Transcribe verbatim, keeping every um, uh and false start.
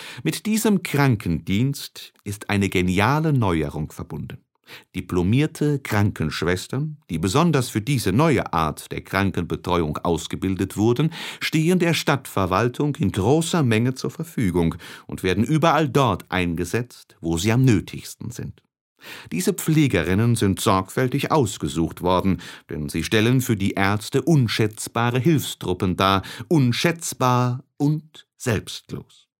Mit diesem Krankendienst ist eine geniale Neuerung verbunden. Diplomierte Krankenschwestern, die besonders für diese neue Art der Krankenbetreuung ausgebildet wurden, stehen der Stadtverwaltung in großer Menge zur Verfügung und werden überall dort eingesetzt, wo sie am nötigsten sind. Diese Pflegerinnen sind sorgfältig ausgesucht worden, denn sie stellen für die Ärzte unschätzbare Hilfstruppen dar, unschätzbar und selbstlos.